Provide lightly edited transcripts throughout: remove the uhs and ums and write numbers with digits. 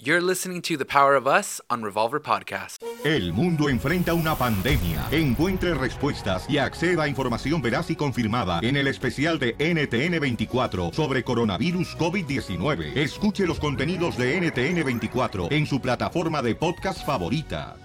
You're listening to The Power of Us on Revolver Podcast. El mundo enfrenta una pandemia. Encuentre respuestas y acceda a información veraz y confirmada en el especial de NTN 24 sobre coronavirus COVID-19. Escuche los contenidos de NTN 24 en su plataforma de podcast favorita.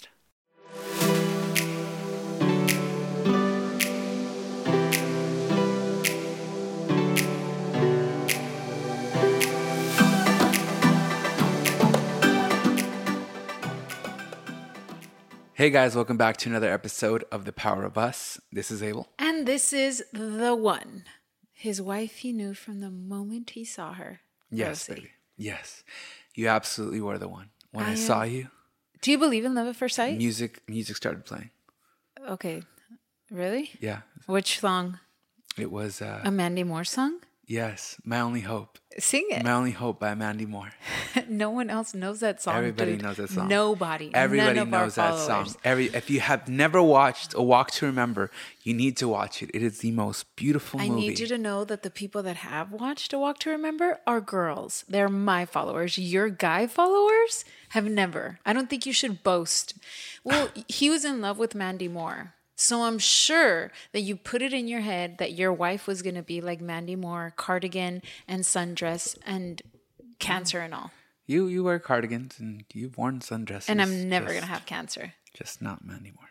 Hey guys, welcome back to another episode of The Power of Us. This is Abel. And this is the one. His wife he knew from the moment he saw her. Yes, Rosie. baby. Yes. You absolutely were the one. When I saw you, Do you believe in love at first sight? music started playing. Okay. Really? Yeah. Which song? It was, A Mandy Moore song? yes, My Only Hope. Sing it. My Only Hope by Mandy Moore. No one else knows that song. Everybody dude. knows that song. Nobody. Everybody None of our knows that song. followers. If you have never watched A Walk to Remember, you need to watch it. It is the most beautiful I movie. need you to know that the people that have watched A Walk to Remember are girls. They're my followers. Your guy followers have never. I don't think you should boast. Well, he was in love with Mandy Moore. So I'm sure that you put it in your head that your wife was going to be like Mandy Moore, cardigan and sundress and cancer and all. You wear cardigans and you've worn sundresses. And I'm never going to have cancer. Just not Mandy Moore.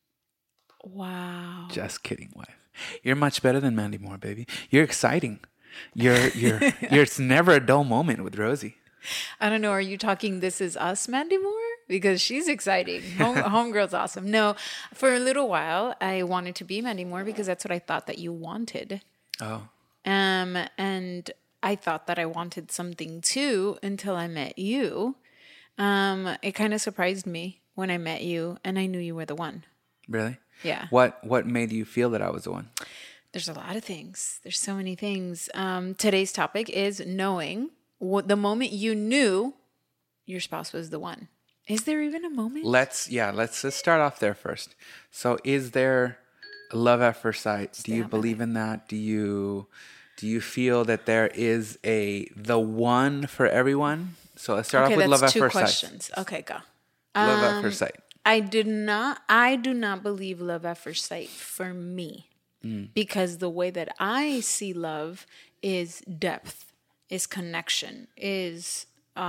Wow. Just kidding, wife. You're much better than Mandy Moore, baby. You're exciting. It's never a dull moment with Rosie. I don't know. Are you talking This Is Us, Mandy Moore? Because she's exciting. Homegirl's awesome. No, for a little while, I wanted to be Mandy Moore because that's what I thought that you wanted. Oh. And I thought that I wanted something too until I met you. It kind of surprised me when I met you and I knew you were the one. Really? Yeah. What made you feel that I was the one? There's a lot of things. There's so many things. Today's topic is knowing the moment you knew your spouse was the one. Is there even a moment? Let's just start off there first. So is there a love at first sight? Do you believe in that? Do you feel that there is the one for everyone? So let's start off with love at first sight. Okay, that's two questions. Okay, go. Love at first sight. I do not believe love at first sight for me. Because the way that I see love is depth, is connection, is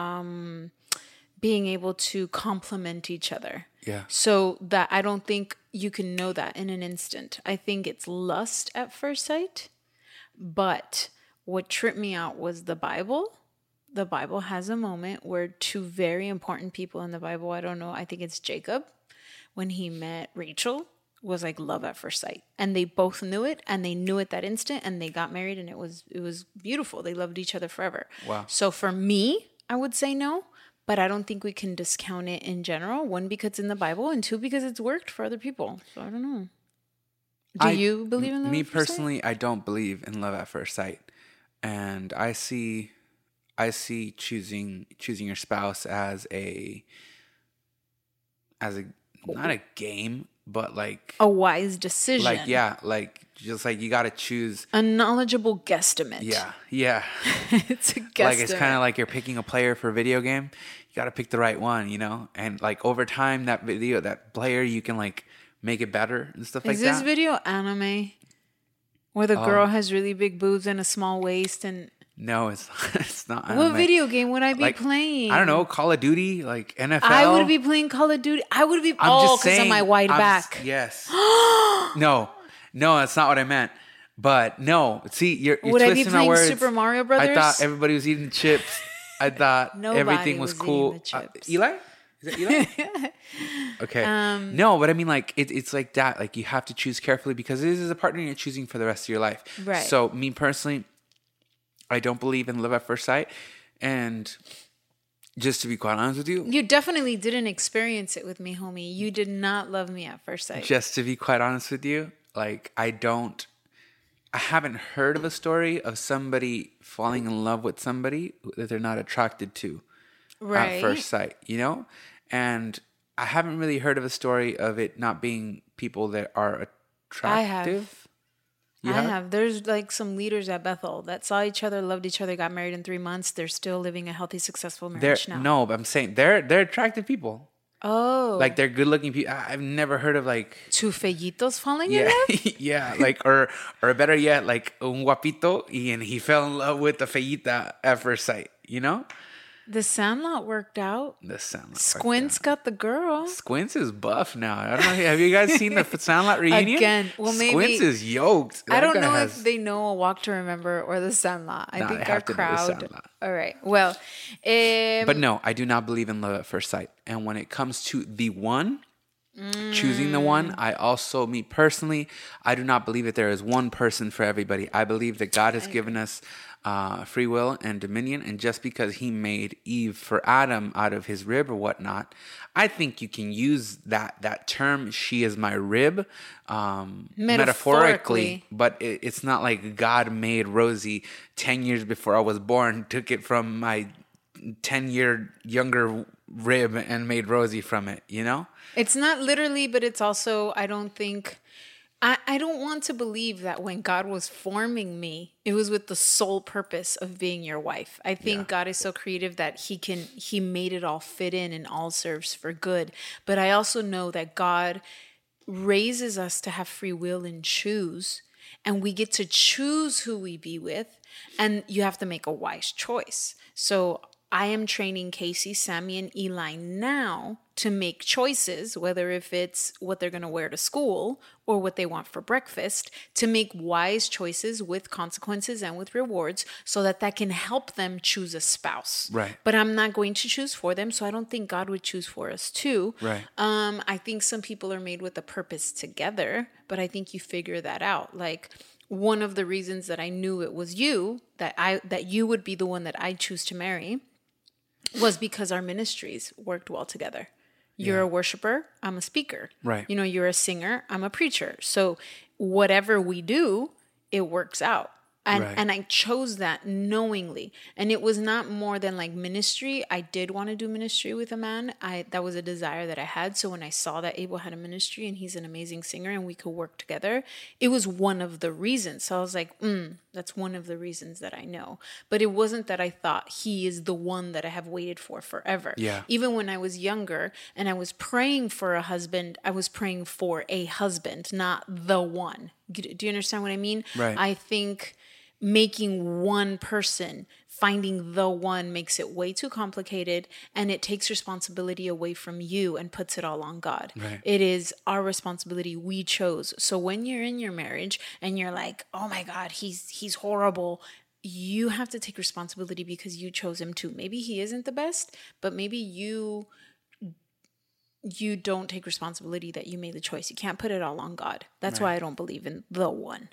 being able to complement each other. Yeah. So that I don't think you can know that in an instant. I think it's lust at first sight. But what tripped me out was the Bible. The Bible has a moment where two very important people in the Bible, I don't know, I think it's Jacob, when he met Rachel, was like love at first sight. And they both knew it, and they knew it that instant, and they got married, and it was beautiful. They loved each other forever. Wow. So for me, I would say no. But I don't think we can discount it in general. One, because it's in the Bible, and two, because it's worked for other people. So I don't know. Do you believe in love me at first personally, sight? I don't believe in love at first sight. And I see choosing your spouse as not a game, but like A wise decision. just like you got to choose A knowledgeable guesstimate. Yeah. It's a guesstimate. Like it's kind of like you're picking a player for a video game. You got to pick the right one, And like over time, that player, you can like make it better and stuff like Is that. this video anime? Where the girl has really big boobs and a small waist and... No, it's not. What video game would I be playing? I don't know, Call of Duty, like NFL. I would be playing Call of Duty. I would be... because of my wide back. Yes. No, that's not what I meant. But no, see, you're Would I be twisting my playing words. Super Mario Brothers? I thought everybody was eating chips. I thought Nobody everything was was cool. eating the chips. Eli? Is it Eli? Okay. No, but I mean, like, it's like that. Like, you have to choose carefully because this is a partner you're choosing for the rest of your life. Right. So, me personally, I don't believe in love at first sight. And just to be quite honest with you. You definitely didn't experience it with me, homie. You did not love me at first sight. Just to be quite honest with you, like, I haven't heard of a story of somebody falling in love with somebody that they're not attracted to at first sight, And I haven't really heard of a story of it not being people that are attractive. I have. I have. There's like some leaders at Bethel that saw each other, loved each other, got married in 3 months. They're still living a healthy, successful marriage now. No, but I'm saying they're attractive people. Oh. Like they're good looking people. I've never heard of like two feyitos falling in love? Yeah, like or better yet, like un guapito and he fell in love with the feyita at first sight, you know? The Sandlot worked out. The Sandlot. Squints got the girl. Squints is buff now. I don't know. Have you guys seen the Sandlot reunion? Again, well, maybe Squints is yoked. I don't know if they know A Walk to Remember or the Sandlot. I think our crowd. All right. Well, but no, I do not believe in love at first sight. And when it comes to the one, choosing the one, I also, me personally, I do not believe that there is one person for everybody. I believe that God has given us free will and dominion, and just because he made Eve for Adam out of his rib or whatnot, I think you can use that term, she is my rib, metaphorically, but it's not like God made Rosie 10 years before I was born, took it from my 10-year younger rib and made Rosie from it, you know? It's not literally, but it's also, I don't think... I don't want to believe that when God was forming me, it was with the sole purpose of being your wife. I think God is so creative that he made it all fit in and all serves for good. But I also know that God raises us to have free will and choose, and we get to choose who we be with, and you have to make a wise choice. So I am training Casey, Sammy, and Eli now to make choices, whether if it's what they're going to wear to school or what they want for breakfast, to make wise choices with consequences and with rewards so that can help them choose a spouse. Right. But I'm not going to choose for them, so I don't think God would choose for us too. Right. I think some people are made with a purpose together, but I think you figure that out. Like, one of the reasons that I knew it was you, that you would be the one that I choose to marry, was because our ministries worked well together. You're a worshiper, I'm a speaker. Right. You know, you're a singer, I'm a preacher. So whatever we do, it works out. And I chose that knowingly. And it was not more than like ministry. I did want to do ministry with a man. That was a desire that I had. So when I saw that Abel had a ministry and he's an amazing singer and we could work together, it was one of the reasons. So I was like, that's one of the reasons that I know. But it wasn't that I thought he is the one that I have waited for forever. Yeah. Even when I was younger and I was praying for a husband, I was praying for a husband, not the one. Do you understand what I mean? Right. I think making one person, finding the one, makes it way too complicated, and it takes responsibility away from you and puts it all on God. Right. It is our responsibility. We chose. So when you're in your marriage and you're like, oh my God, he's horrible, you have to take responsibility because you chose him too. Maybe he isn't the best, but maybe you don't take responsibility that you made the choice. You can't put it all on God. That's why I don't believe in the one.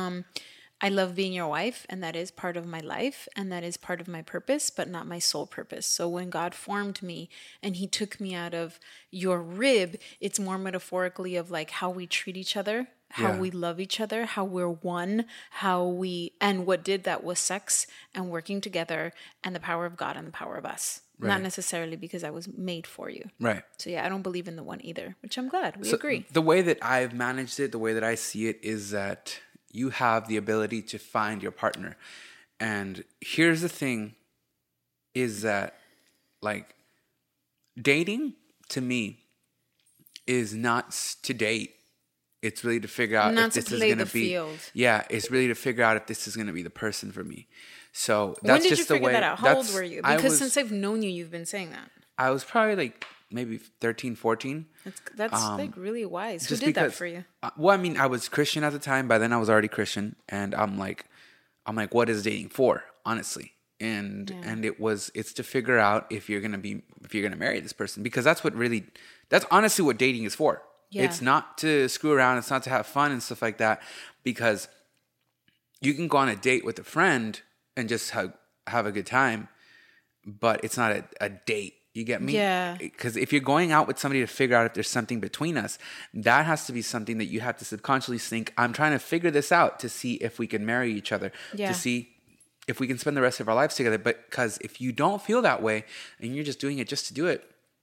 I love being your wife, and that is part of my life, and that is part of my purpose, but not my sole purpose. So when God formed me and he took me out of your rib, it's more metaphorically of like how we treat each other, how we love each other, how we're one, and what did that was sex and working together and the power of God and the power of us. Right. Not necessarily because I was made for you. Right. So yeah, I don't believe in the one either, which I'm glad. We agree. The way that I've managed it, the way that I see it is that you have the ability to find your partner. And here's the thing, is that like dating to me is not to date. It's really to figure out if this is going to be field. Yeah, it's really to figure out if this is going to be the person for me. So that's when did just you the way. That out? How old were you? Because since I've known you, you've been saying that. I was probably like maybe 13, 14. That's like really wise. Who did that for you? Well, I mean, I was Christian at the time. By then, I was already Christian, and I'm like, what is dating for? Honestly, and it's to figure out if you're gonna marry this person, because that's honestly what dating is for. Yeah. It's not to screw around. It's not to have fun and stuff like that, because you can go on a date with a friend and just have a good time, but it's not a date. You get me? Yeah. Because if you're going out with somebody to figure out if there's something between us, that has to be something that you have to subconsciously think, I'm trying to figure this out to see if we can marry each other, to see if we can spend the rest of our lives together. But because if you don't feel that way and you're just doing it just to do it,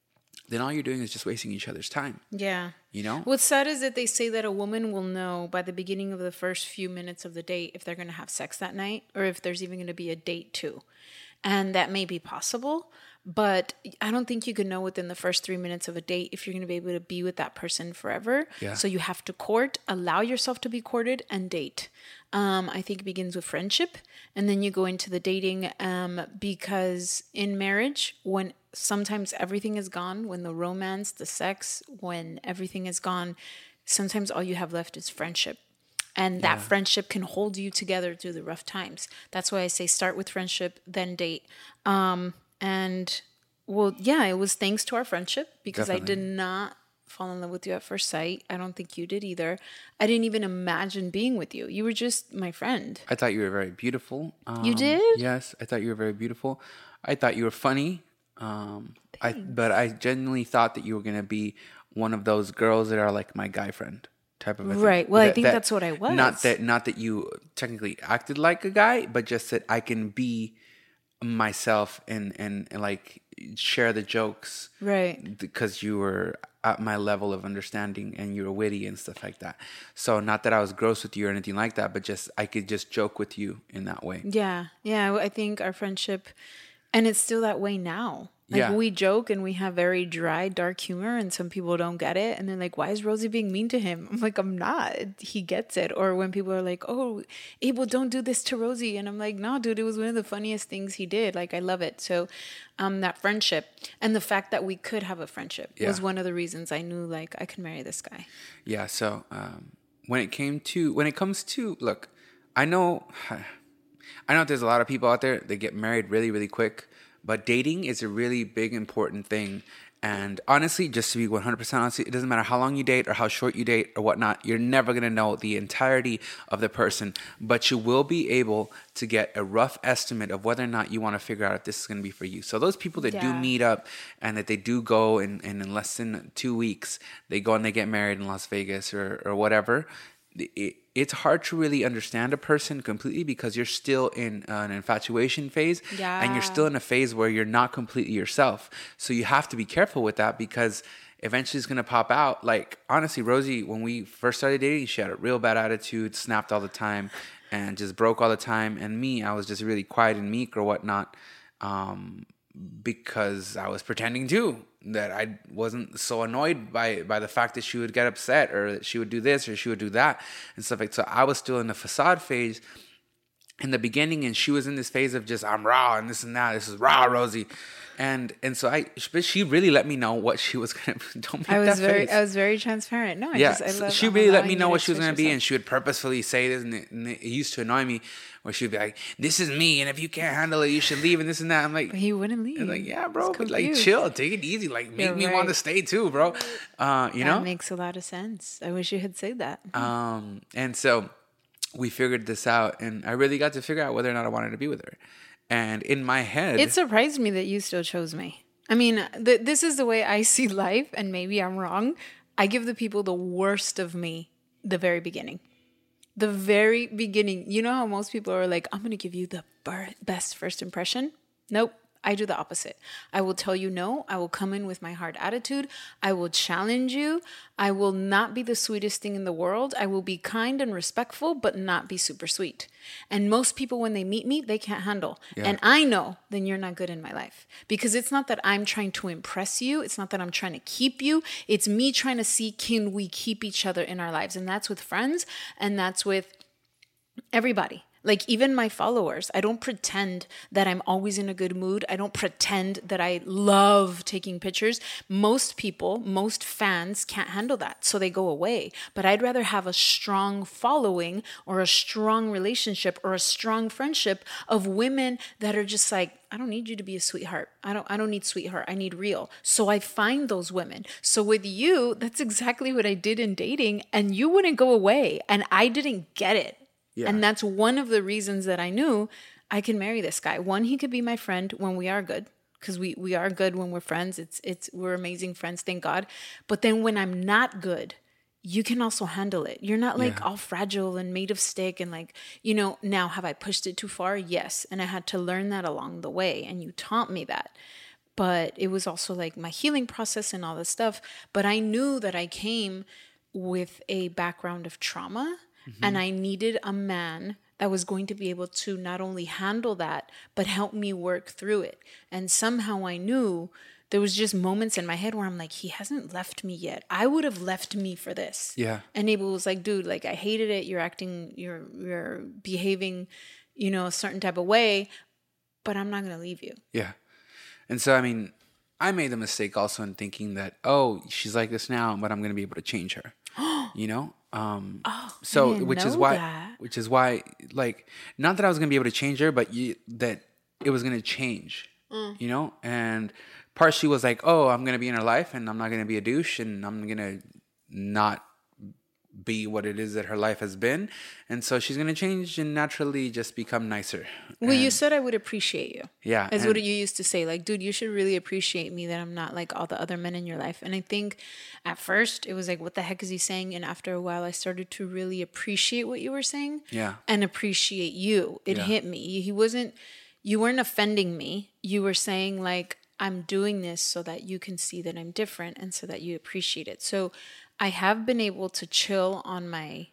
then all you're doing is just wasting each other's time. Yeah. You know? What's sad is that they say that a woman will know by the beginning of the first few minutes of the date if they're going to have sex that night or if there's even going to be a date too. And that may be possible, but I don't think you can know within the first 3 minutes of a date if you're going to be able to be with that person forever. Yeah. So you have to court, allow yourself to be courted, and date. I think it begins with friendship, and then you go into the dating because in marriage, when sometimes everything is gone, when the romance, the sex, when everything is gone, sometimes all you have left is friendship. And that friendship can hold you together through the rough times. That's why I say start with friendship, then date. And well, yeah, it was thanks to our friendship because I did not fall in love with you at first sight. I don't think you did either. I didn't even imagine being with you. You were just my friend. I thought you were very beautiful. You did? Yes, I thought you were very beautiful. I thought you were funny. But I genuinely thought that you were going to be one of those girls that are like my guy friend type of a thing. Right. Well, I think that's what I was. Not that you technically acted like a guy, but just that I can be myself and like share the jokes. Right. Because you were at my level of understanding and you were witty and stuff like that. So not that I was gross with you or anything like that, but just I could just joke with you in that way. Yeah. Yeah. I think our friendship, and it's still that way now. Like we joke and we have very dry, dark humor, and some people don't get it. And they're like, why is Rosie being mean to him? I'm like, I'm not. He gets it. Or when people are like, oh, Abel, don't do this to Rosie. And I'm like, no, dude, it was one of the funniest things he did. Like, I love it. So that friendship and the fact that we could have a friendship was one of the reasons I knew, like, I could marry this guy. Yeah. So when it comes to, look, I know there's a lot of people out there that get married really, really quick. But dating is a really big, important thing. And honestly, just to be 100% honest, it doesn't matter how long you date or how short you date or whatnot. You're never going to know the entirety of the person. But you will be able to get a rough estimate of whether or not you want to figure out if this is going to be for you. So those people that do meet up and that they do go and in less than 2 weeks, they go and they get married in Las Vegas or whatever. It's hard to really understand a person completely because you're still in an infatuation phase and you're still in a phase where you're not completely yourself. So you have to be careful with that because eventually it's going to pop out. Like, honestly, Rosie, when we first started dating, she had a real bad attitude, snapped all the time and just broke all the time. And me, I was just really quiet and meek or whatnot because I was pretending too. That I wasn't so annoyed by the fact that she would get upset or that she would do this or she would do that and stuff like that. So I was still in the facade phase in the beginning and she was in this phase of just I'm raw and this and that. This is raw Rosie. And so she really let me know what she was going to don't make I was face. very transparent. No, She really let me know what she was going to be and she would purposefully say this and it used to annoy me where she would be like, this is me and if you can't handle it, you should leave and this and that. I'm like, but he wouldn't leave. I'm like, yeah, bro, but like chill, take it easy. Like make me want to stay too, bro. You know? That makes a lot of sense. I wish you had said that. And so we figured this out and I really got to figure out whether or not I wanted to be with her. And in my head... It surprised me that you still chose me. I mean, this is the way I see life, and maybe I'm wrong. I give the people the worst of me the very beginning. The very beginning. You know how most people are like, I'm going to give you the best first impression? Nope. I do the opposite. I will tell you no. I will come in with my hard attitude. I will challenge you. I will not be the sweetest thing in the world. I will be kind and respectful, but not be super sweet. And most people, when they meet me, they can't handle. Yeah. And I know then you're not good in my life. Because it's not that I'm trying to impress you. It's not that I'm trying to keep you. It's me trying to see, can we keep each other in our lives? And that's with friends. And that's with everybody. Like even my followers, I don't pretend that I'm always in a good mood. I don't pretend that I love taking pictures. Most people, most fans can't handle that, so they go away. But I'd rather have a strong following or a strong relationship or a strong friendship of women that are just like, I don't need you to be a sweetheart. I don't need sweetheart. I need real. So I find those women. So with you, that's exactly what I did in dating, and you wouldn't go away, and I didn't get it. Yeah. And that's one of the reasons that I knew I can marry this guy. One, he could be my friend when we are good, because we are good when we're friends. We're amazing friends, thank God. But then when I'm not good, you can also handle it. You're not like all fragile and made of stick and like, now have I pushed it too far? Yes. And I had to learn that along the way. And you taught me that. but it was also like my healing process and all this stuff. But I knew that I came with a background of trauma, and I needed a man that was going to be able to not only handle that, but help me work through it. And somehow I knew there was just moments in my head where I'm like, he hasn't left me yet. I would have left me for this. Yeah. And Abel was like, dude, like, I hated it. You're behaving, a certain type of way, but I'm not going to leave you. Yeah. And so, I mean, I made the mistake also in thinking that, oh, she's like this now, but I'm going to be able to change her, so, which is why, like, not that I was going to be able to change her, but that it was going to change, and partially was like, oh, I'm going to be in her life and I'm not going to be a douche and I'm going to not be what it is that her life has been. And so she's going to change and naturally just become nicer. Well, you said I would appreciate you. Yeah. Is what you used to say. Like, dude, you should really appreciate me that I'm not like all the other men in your life. And I think at first it was like, what the heck is he saying? And after a while, I started to really appreciate what you were saying. Yeah. And appreciate you. It hit me. You weren't offending me. You were saying like, I'm doing this so that you can see that I'm different and so that you appreciate it. So I have been able to chill on my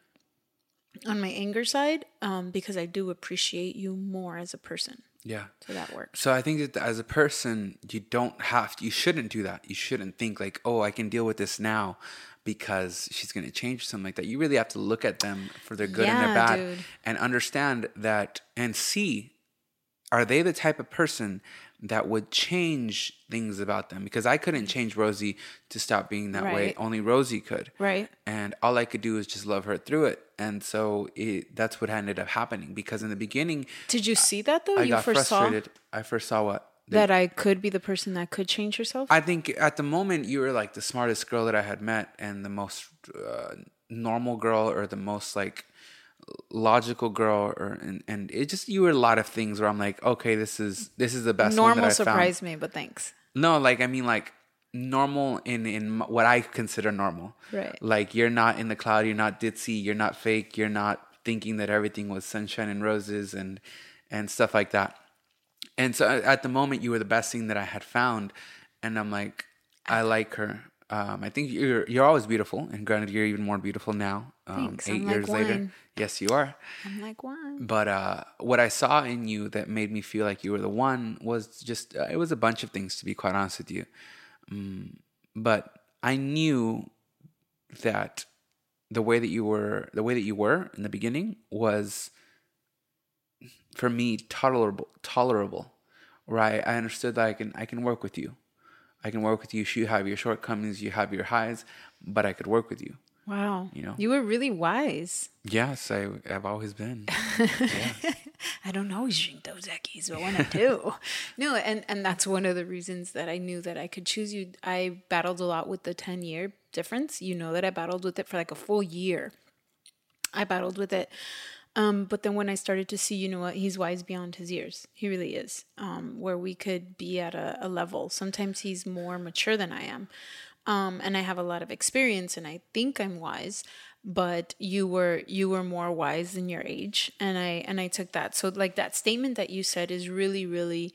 anger side because I do appreciate you more as a person. Yeah. So that works. So I think that as a person, you shouldn't do that. You shouldn't think like, oh, I can deal with this now because she's going to change or something like that. You really have to look at them for their good and their bad, dude. And understand that and see, are they the type of person that would change things about them? Because I couldn't change Rosie to stop being that way. Only Rosie could. Right. And all I could do is just love her through it. And so that's what ended up happening. Because in the beginning... Did you see that though? I got frustrated. I first saw what? That I could be the person that could change herself? I think at the moment you were like the smartest girl that I had met and the most normal girl or the most like... logical girl and it just you were a lot of things where I'm like, okay, this is the best normal one that I surprised found. Me, but thanks. No, like I mean like normal in what I consider normal. Right. Like you're not in the cloud, you're not ditzy, you're not fake, you're not thinking that everything was sunshine and roses and stuff like that. And so at the moment you were the best thing that I had found, and I'm like, I like her. I think you're always beautiful, and granted, you're even more beautiful now. Thanks. 8 years later, yes, you are. I'm like wine. But what I saw in you that made me feel like you were the one was just it was a bunch of things, to be quite honest with you. But I knew that the way that you were in the beginning was, for me, tolerable. Right? I understood that I can work with you. I can work with you. You have your shortcomings, you have your highs, but I could work with you. Wow. You were really wise. Yes, I've always been. Yeah. I don't always drink Dos Equis, but when I do. No, and that's one of the reasons that I knew that I could choose you. I battled a lot with the 10-year difference. You know that I battled with it for like a full year. I battled with it. But then when I started to see, you know what, he's wise beyond his years. He really is. Where we could be at a level. Sometimes he's more mature than I am. And I have a lot of experience and I think I'm wise, but you were more wise than your age. And I took that. So like that statement that you said is really, really,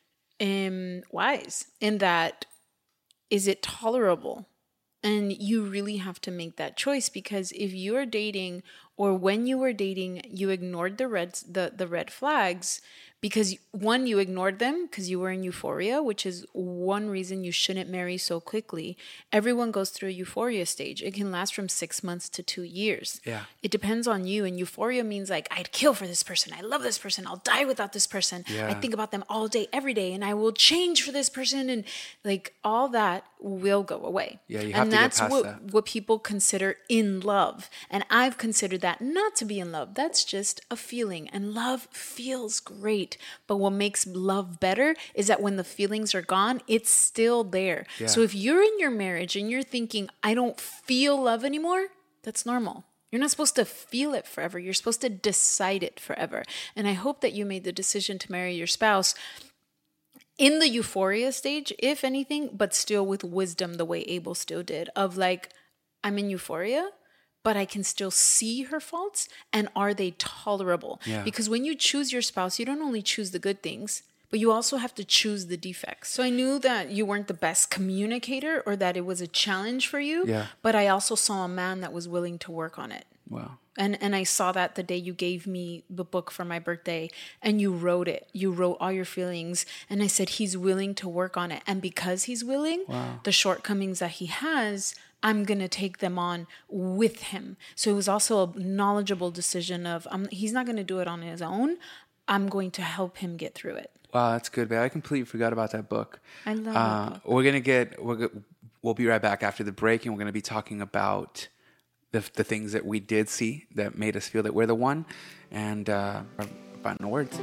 wise in that, is it tolerable? And you really have to make that choice, because if you're dating, or when you were dating, you ignored the red flags because one, you ignored them because you were in euphoria, which is one reason you shouldn't marry so quickly. Everyone goes through a euphoria stage. It can last from 6 months to 2 years. Yeah. It depends on you. And euphoria means like, I'd kill for this person. I love this person. I'll die without this person. Yeah. I think about them all day, every day, and I will change for this person. And like all that will go away. Yeah, you have to get past that. What people consider in love. And I've considered that not to be in love. That's just a feeling. And love feels great. But what makes love better is that when the feelings are gone, it's still there. Yeah. So if you're in your marriage and you're thinking, I don't feel love anymore, that's normal. You're not supposed to feel it forever. You're supposed to decide it forever. And I hope that you made the decision to marry your spouse in the euphoria stage, if anything, but still with wisdom, the way Abel still did, of like, I'm in euphoria, but I can still see her faults, and are they tolerable? Yeah. Because when you choose your spouse, you don't only choose the good things, but you also have to choose the defects. So I knew that you weren't the best communicator or that it was a challenge for you. Yeah. But I also saw a man that was willing to work on it. Wow. And I saw that the day you gave me the book for my birthday and you wrote it. You wrote all your feelings. And I said, he's willing to work on it. And because he's willing, the shortcomings that he has, I'm going to take them on with him. So it was also a knowledgeable decision of he's not going to do it on his own. I'm going to help him get through it. Wow, that's good, babe. I completely forgot about that book. I love that book. We'll be right back after the break, and we're going to be talking about the things that we did see that made us feel that we're the one, and our final words.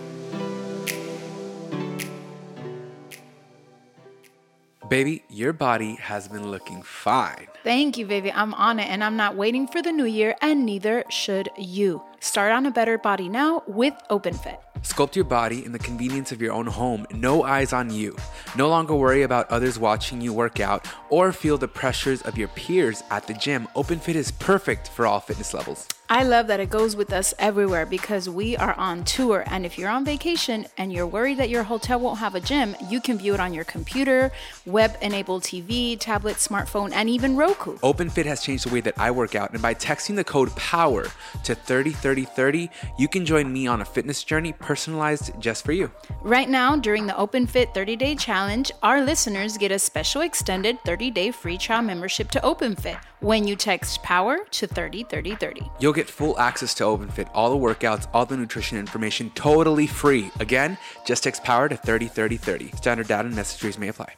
Baby, your body has been looking fine. Thank you, baby. I'm on it, and I'm not waiting for the new year, and neither should you. Start on a better body now with OpenFit. Sculpt your body in the convenience of your own home, no eyes on you. No longer worry about others watching you work out or feel the pressures of your peers at the gym. OpenFit is perfect for all fitness levels. I love that it goes with us everywhere because we are on tour. And if you're on vacation and you're worried that your hotel won't have a gym, you can view it on your computer, web-enabled TV, tablet, smartphone, and even Roku. OpenFit has changed the way that I work out. And by texting the code POWER to 303030, you can join me on a fitness journey personalized just for you. Right now, during the OpenFit 30-Day Challenge, our listeners get a special extended 30-day free trial membership to OpenFit when you text POWER to 303030. You'll get full access to OpenFit, all the workouts, all the nutrition information, totally free. Again, just text POWER to 303030. Standard data and message rates may apply.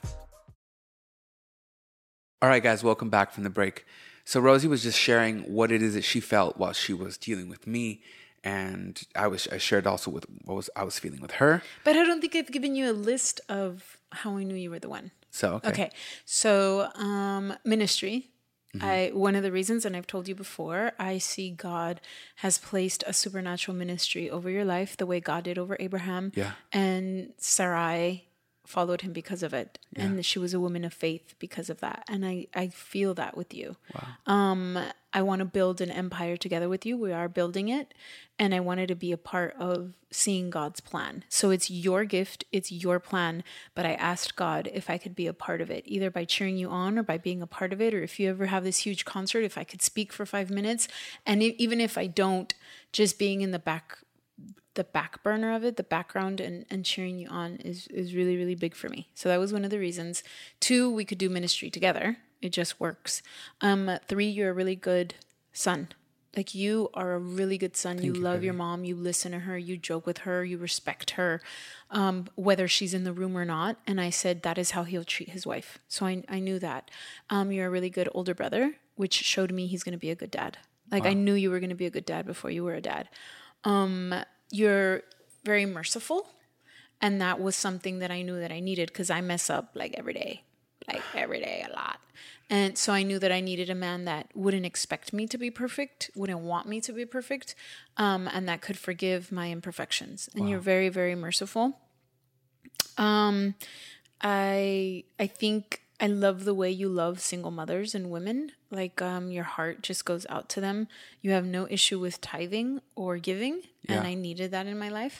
All right, guys, welcome back from the break. So Rosie was just sharing what it is that she felt while she was dealing with me. And I shared also with what I was feeling with her. But I don't think I've given you a list of how I knew you were the one. So, okay. So, ministry. One of the reasons, and I've told you before, I see God has placed a supernatural ministry over your life the way God did over Abraham. Yeah. And Sarai followed him because of it. Yeah. And she was a woman of faith because of that. And I feel that with you. Wow. I want to build an empire together with you. We are building it. And I wanted to be a part of seeing God's plan. So it's your gift. It's your plan. But I asked God if I could be a part of it, either by cheering you on or by being a part of it. Or if you ever have this huge concert, if I could speak for 5 minutes. And even if I don't, just being in the back burner of it, the background and cheering you on is really, really big for me. So that was one of the reasons. 2, we could do ministry together. It just works. 3, you're a really good son. Like you are a really good son. You love your mom. You listen to her. You joke with her. You respect her, whether she's in the room or not. And I said, that is how he'll treat his wife. So I knew that. You're a really good older brother, which showed me he's going to be a good dad. Like wow. I knew you were going to be a good dad before you were a dad. You're very merciful. And that was something that I knew that I needed because I mess up like every day a lot. And so I knew that I needed a man that wouldn't expect me to be perfect, wouldn't want me to be perfect, and that could forgive my imperfections. And wow. You're very, very merciful. I think I love the way you love single mothers and women. Like your heart just goes out to them. You have no issue with tithing or giving, yeah. And I needed that in my life.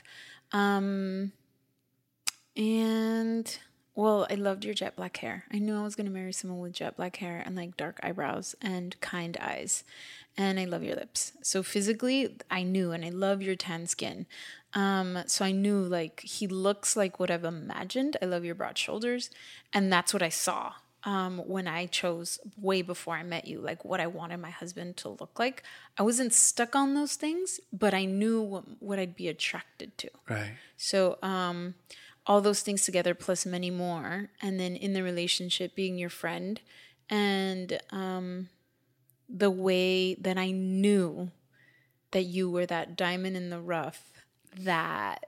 Well, I loved your jet black hair. I knew I was going to marry someone with jet black hair and like dark eyebrows and kind eyes. And I love your lips. So physically, I knew, and I love your tan skin. So I knew like he looks like what I've imagined. I love your broad shoulders. And that's what I saw when I chose way before I met you, like what I wanted my husband to look like. I wasn't stuck on those things, but I knew what I'd be attracted to. Right. So, all those things together plus many more, and then in the relationship being your friend, and the way that I knew that you were that diamond in the rough that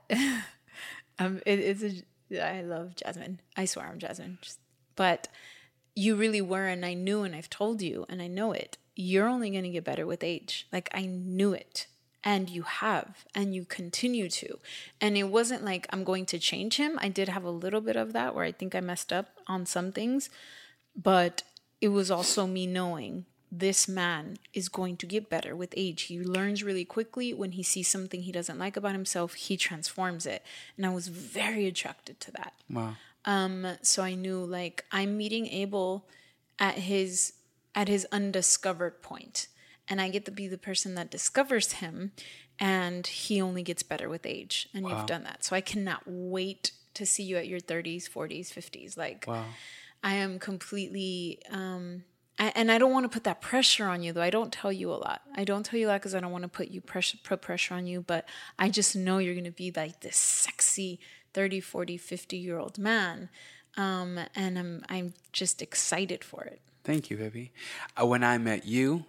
I love Jasmine. I swear I'm Jasmine. But you really were, and I knew, and I've told you, and I know it. You're only going to get better with age. Like I knew it. And you have, and you continue to. And it wasn't like I'm going to change him. I did have a little bit of that where I think I messed up on some things. But it was also me knowing this man is going to get better with age. He learns really quickly. When he sees something he doesn't like about himself, he transforms it. And I was very attracted to that. Wow. So I knew, like, I'm meeting Abel at his undiscovered point, and I get to be the person that discovers him, and he only gets better with age. And you've done that. So I cannot wait to see you at your 30s, 40s, 50s. Like, Wow. I am completely, and I don't want to put that pressure on you, though. I don't tell you a lot. I don't tell you a lot because I don't want to put pressure on you. But I just know you're going to be like this sexy 30, 40, 50-year-old man. And I'm just excited for it. Thank you, baby. When I met you,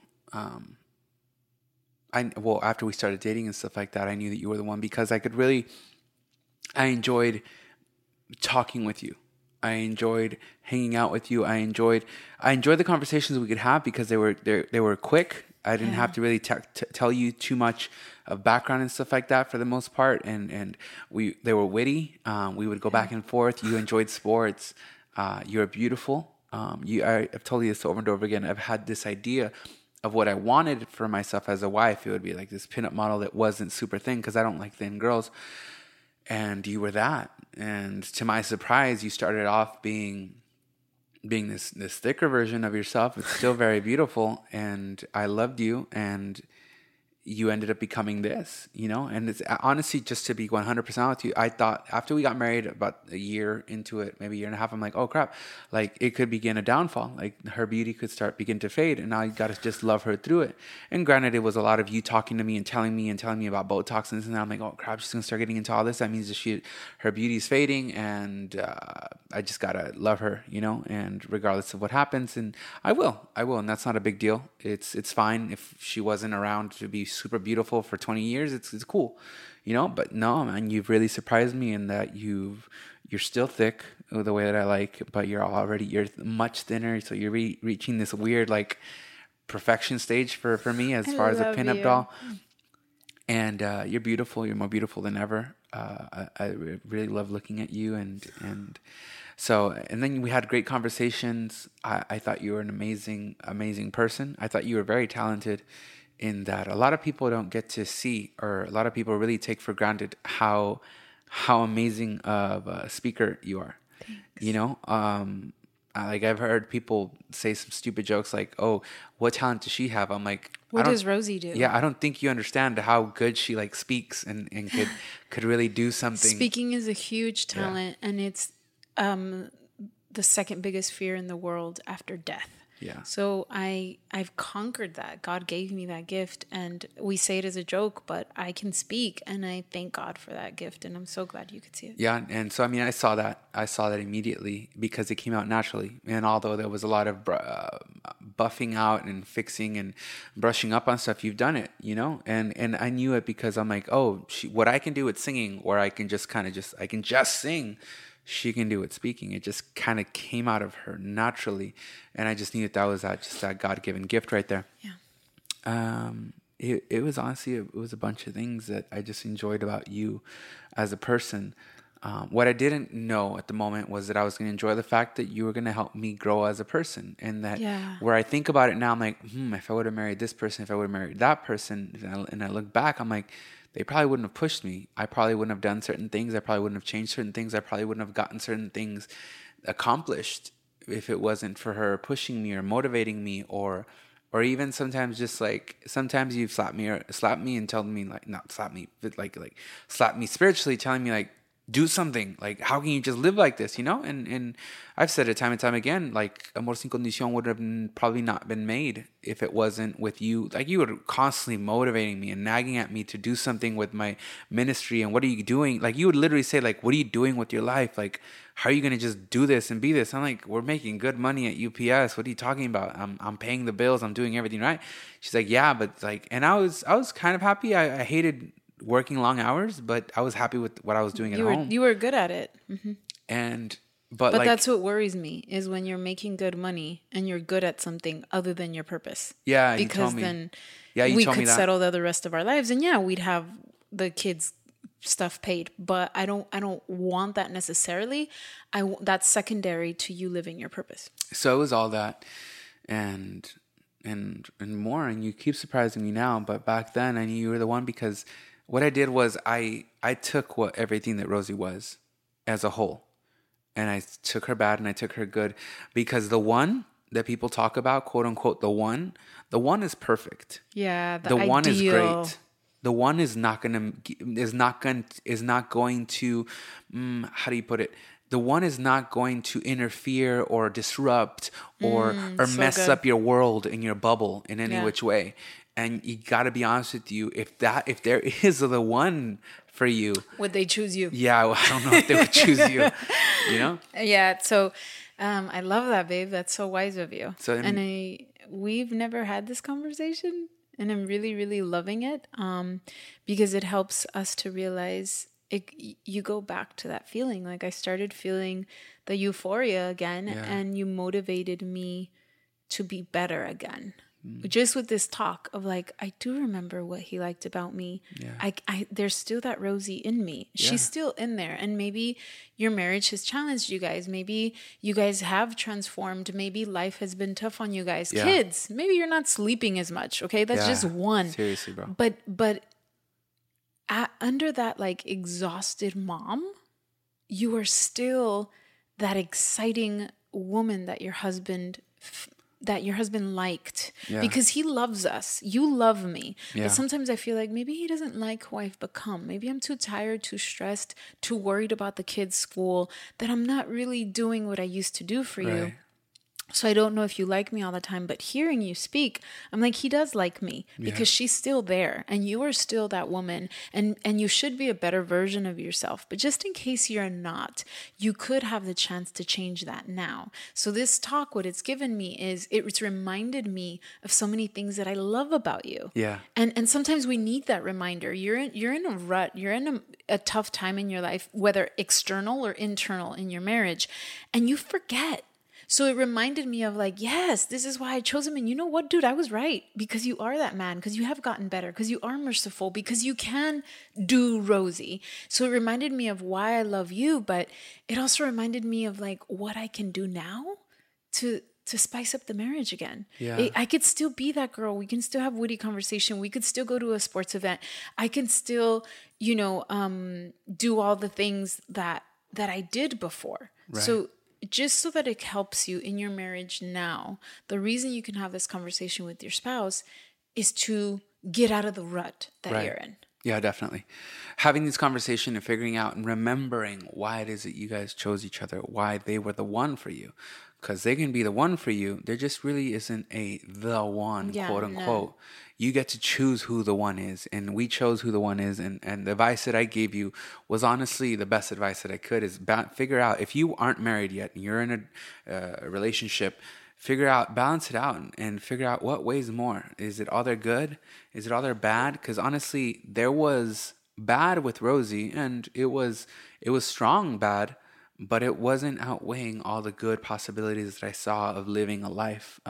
after we started dating and stuff like that, I knew that you were the one because I enjoyed talking with you. I enjoyed hanging out with you. I enjoyed the conversations we could have because they were quick. I didn't have to really tell you too much of background and stuff like that for the most part. And they were witty. We would go back and forth. You enjoyed sports. You're beautiful. I've told you this over and over again. I've had this idea of what I wanted for myself as a wife. It would be like this pinup model that wasn't super thin because I don't like thin girls. And you were that. And to my surprise, you started off being this thicker version of yourself. It's still very beautiful. And I loved you. And you ended up becoming this, and it's honestly, just to be 100% with you, I thought after we got married about a year into it, maybe a year and a half, I'm like, oh crap, like it could begin a downfall. Like her beauty could begin to fade. And now you got to just love her through it. And granted, it was a lot of you talking to me and telling me about Botox and this and that. I'm like, oh crap, she's going to start getting into all this. That means that her beauty's fading. And I just got to love her, and regardless of what happens. And I will. And that's not a big deal. It's fine if she wasn't around to be super beautiful for 20 years. It's cool, but no, man, you've really surprised me in that you're still thick the way that I like, but you're much thinner. So you're reaching this weird like perfection stage for me as far as a pinup doll. And you're beautiful. You're more beautiful than ever. I really love looking at you and then we had great conversations. I thought you were an amazing, amazing person. I thought you were very talented in that a lot of people don't get to see, or a lot of people really take for granted how amazing of a speaker you are. Thanks. Like I've heard people say some stupid jokes like, oh, what talent does she have? I'm like, what does Rosie do? Yeah, I don't think you understand how good she like speaks and could really do something. Speaking is a huge talent, and it's the second biggest fear in the world after death. Yeah. So I've conquered that. God gave me that gift, and we say it as a joke, but I can speak, and I thank God for that gift, and I'm so glad you could see it. Yeah, and so I saw that immediately because it came out naturally. And although there was a lot of buffing out and fixing and brushing up on stuff, you've done it, And I knew it because I'm like, oh, what I can do with singing, where I can just sing. She can do it speaking. It just kind of came out of her naturally. And I just knew that was that God-given gift right there. Yeah. It was honestly, it was a bunch of things that I just enjoyed about you as a person. What I didn't know at the moment was that I was going to enjoy the fact that you were going to help me grow as a person. And that where I think about it now, I'm like, if I would have married this person, if I would have married that person, and I look back, I'm like, they probably wouldn't have pushed me. I probably wouldn't have done certain things. I probably wouldn't have changed certain things. I probably wouldn't have gotten certain things accomplished if it wasn't for her pushing me or motivating me, or even sometimes just like, sometimes you've slapped me and told me like, not slap me, but like slap me spiritually, telling me like, do something. Like, how can you just live like this, And I've said it time and time again, like, Amor Sin Condición would have probably not been made if it wasn't with you. Like, you were constantly motivating me and nagging at me to do something with my ministry. And what are you doing? Like, you would literally say, like, what are you doing with your life? Like, how are you going to just do this and be this? I'm like, we're making good money at UPS. What are you talking about? I'm paying the bills. I'm doing everything right. She's like, yeah, but like, and I was kind of happy. I hated working long hours, but I was happy with what I was doing at home. You were good at it. Mm-hmm. But like, that's what worries me, is when you're making good money and you're good at something other than your purpose. Yeah, because then we could settle the rest of our lives, and we'd have the kids' stuff paid. But I don't want that necessarily. That's secondary to you living your purpose. So it was all that, and and more, and you keep surprising me now. But back then, I knew you were the one because what I did was I took everything that Rosie was as a whole, and I took her bad and I took her good, because the one that people talk about, quote unquote, the one is perfect. Yeah, the one is ideal. great. The one is not going to how do you put it? The one is not going to interfere or disrupt or so mess good. up your world and your bubble in any Yeah. which way. And you got to be honest with you, if there is the one for you, Would they choose you? yeah, I don't know if they would choose you. You know? Yeah. So I love that, babe. That's so wise of you. So, We've never had this conversation, and I'm really, really loving it, because it helps us to realize you go back to that feeling. Like, I started feeling the euphoria again, and you motivated me to be better again. Just with this talk of like, I do remember what he liked about me. Yeah. There's still that Rosie in me. Yeah. She's still in there. And maybe your marriage has challenged you guys. Maybe you guys have transformed. Maybe life has been tough on you guys. Yeah. Kids, maybe you're not sleeping as much. Okay. That's just one. Seriously, bro. But under that like exhausted mom, you are still that exciting woman that your husband liked, because he loves us. You love me. Yeah. But sometimes I feel like maybe he doesn't like who I've become. Maybe I'm too tired, too stressed, too worried about the kids' school, that I'm not really doing what I used to do for you. Right. So I don't know if you like me all the time, but hearing you speak, I'm like, he does like me, because she's still there and you are still that woman, and you should be a better version of yourself. But just in case you're not, you could have the chance to change that now. So this talk, what it's given me is it's reminded me of so many things that I love about you. Yeah. And sometimes we need that reminder. You're in a rut. You're in a tough time in your life, whether external or internal in your marriage, and you forget. So it reminded me of like, yes, this is why I chose him. And you know what, dude, I was right, because you are that man, because you have gotten better, because you are merciful, because you can do Rosie. So it reminded me of why I love you, but it also reminded me of like what I can do now to spice up the marriage again. Yeah. I could still be that girl. We can still have witty conversation. We could still go to a sports event. I can still, do all the things that I did before. Right. So just so that it helps you in your marriage now, the reason you can have this conversation with your spouse is to get out of the rut that you're in. Yeah, definitely. Having this conversation and figuring out and remembering why it is that you guys chose each other, why they were the one for you. Because they can be the one for you. There just really isn't the one, quote unquote. No. You get to choose who the one is. And we chose who the one is. And the advice that I gave you was honestly the best advice that I could, is figure out, if you aren't married yet and you're in a relationship, balance it out and figure out what weighs more. Is it all they're good? Is it all they're bad? Because honestly, there was bad with Rosie, and it was strong bad, but it wasn't outweighing all the good possibilities that I saw of living a life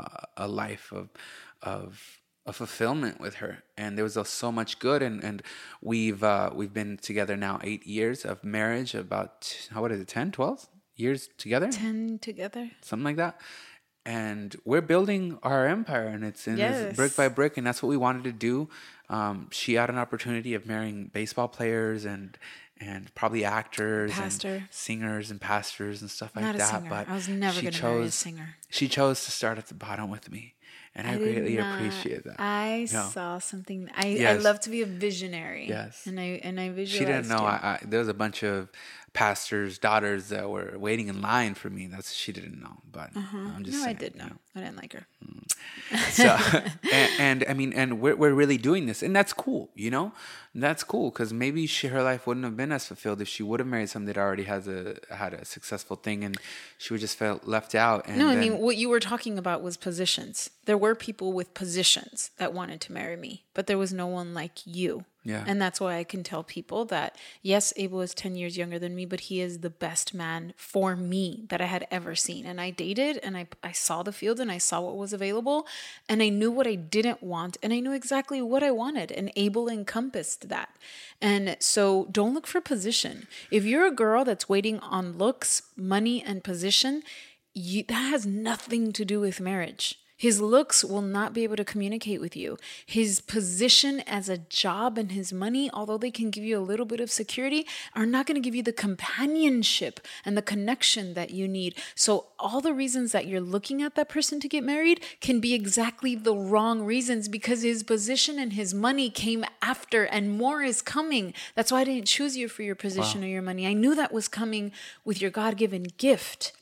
of fulfillment with her. And there was so much good, and we've been together now 8 years of marriage, about 10, 12 years together? 10 together. Something like that. And we're building our empire, and it's brick by brick, and that's what we wanted to do. She had an opportunity of marrying baseball players and probably actors and singers and pastors and stuff like that. But I was never going to marry a singer. She chose to start at the bottom with me, and I greatly appreciate that. I saw something. I love to be a visionary. Yes, and I visualized. She didn't know. There was a bunch of pastors' daughters that were waiting in line for me. She didn't know, but I'm just saying. I did know. I didn't like her. So, and we're really doing this, and that's cool, That's cool, because maybe her life wouldn't have been as fulfilled if she would have married somebody that already had a successful thing, and she would just felt left out. And what you were talking about was positions. There were people with positions that wanted to marry me, but there was no one like you. Yeah. And that's why I can tell people that, yes, Abel is 10 years younger than me, but he is the best man for me that I had ever seen. And I dated, and I saw the field, and I saw what was available, and I knew what I didn't want, and I knew exactly what I wanted, and Abel encompassed that. And so don't look for position. If you're a girl that's waiting on looks, money, and position, that has nothing to do with marriage. His looks will not be able to communicate with you. His position as a job and his money, although they can give you a little bit of security, are not going to give you the companionship and the connection that you need. So all the reasons that you're looking at that person to get married can be exactly the wrong reasons, because his position and his money came after, and more is coming. That's why I didn't choose you for your position or your money. I knew that was coming with your God-given gift.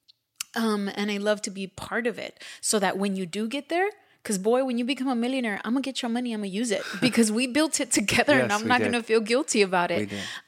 And I love to be part of it, so that when you do get there, because boy, when you become a millionaire, I'm going to get your money, I'm going to use it, because we built it together. Yes, and I'm not going to feel guilty about it.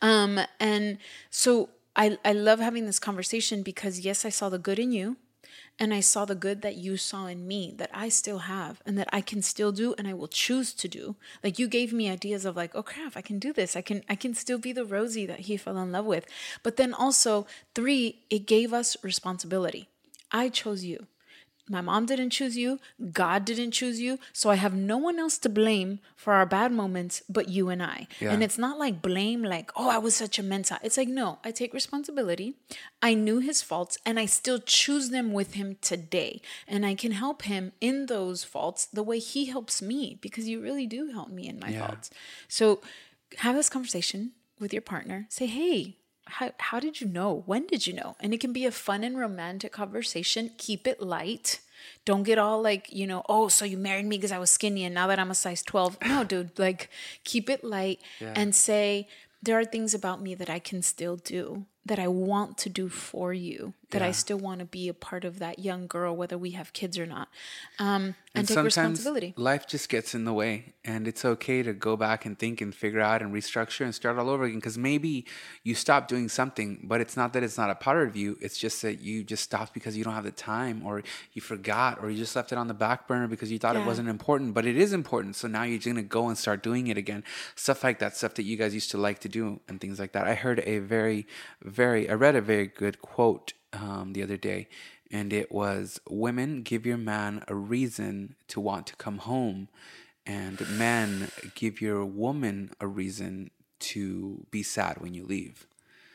And so I love having this conversation, because yes, I saw the good in you, and I saw the good that you saw in me that I still have, and that I can still do, and I will choose to do. Like, you gave me ideas of like, oh crap, I can do this. I can still be the Rosie that he fell in love with. But then also 3, it gave us responsibility. I chose you. My mom didn't choose you. God didn't choose you. So I have no one else to blame for our bad moments but you and I. Yeah. And it's not like blame, like, oh, I was such a mensa. It's like, no, I take responsibility. I knew his faults, and I still choose them with him today. And I can help him in those faults the way he helps me, because you really do help me in my faults. So have this conversation with your partner. Say, hey, how did you know? When did you know? And it can be a fun and romantic conversation. Keep it light. Don't get all like, oh, so you married me because I was skinny and now that I'm a size 12. No, dude, like, keep it light and say, there are things about me that I can still do, that I want to do for you, that I still want to be a part of that young girl, whether we have kids or not. And take responsibility. Life just gets in the way, and it's okay to go back and think and figure out and restructure and start all over again, because maybe you stopped doing something, but it's not that it's not a part of you. It's just that you just stopped because you don't have the time, or you forgot, or you just left it on the back burner because you thought it wasn't important, but it is important. So now you're going to go and start doing it again. Stuff like that, stuff that you guys used to like to do and things like that. I heard I read a very good quote the other day, and it was, women, give your man a reason to want to come home, and men, give your woman a reason to be sad when you leave.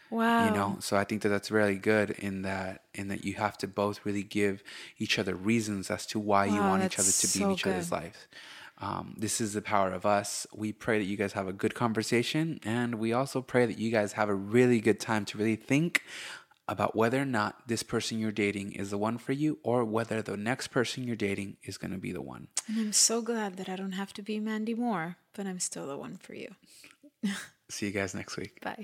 Wow. So I think that that's really good in that you have to both really give each other reasons as to why you want each other to be in each other's lives. This is the power of us. We pray that you guys have a good conversation, and we also pray that you guys have a really good time to really think about whether or not this person you're dating is the one for you, or whether the next person you're dating is going to be the one. And I'm so glad that I don't have to be Mandy Moore, but I'm still the one for you. See you guys next week. Bye.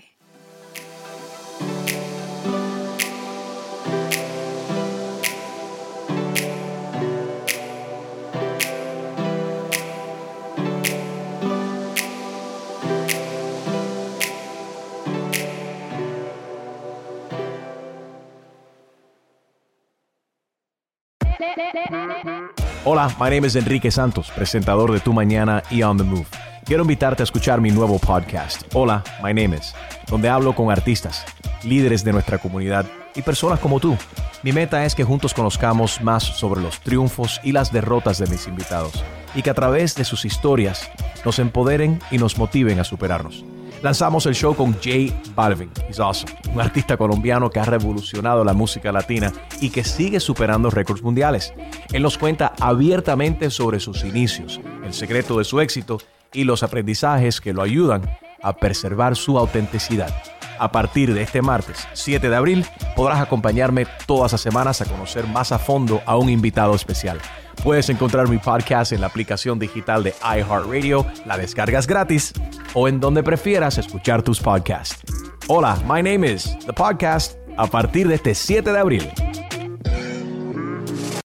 Hola, my name is Enrique Santos, presentador de Tu Mañana y On The Move. Quiero invitarte a escuchar mi nuevo podcast, Hola, my name is, donde hablo con artistas, líderes de nuestra comunidad y personas como tú. Mi meta es que juntos conozcamos más sobre los triunfos y las derrotas de mis invitados, y que a través de sus historias nos empoderen y nos motiven a superarnos. Lanzamos el show con J Balvin, he's awesome, un artista colombiano que ha revolucionado la música latina y que sigue superando récords mundiales. Él nos cuenta abiertamente sobre sus inicios, el secreto de su éxito y los aprendizajes que lo ayudan a preservar su autenticidad. A partir de este martes, 7 de abril, podrás acompañarme todas las semanas a conocer más a fondo a un invitado especial. Puedes encontrar mi podcast en la aplicación digital de iHeartRadio, la descargas gratis, o en donde prefieras escuchar tus podcasts. Hola, my name is The Podcast, a partir de este 7 de abril.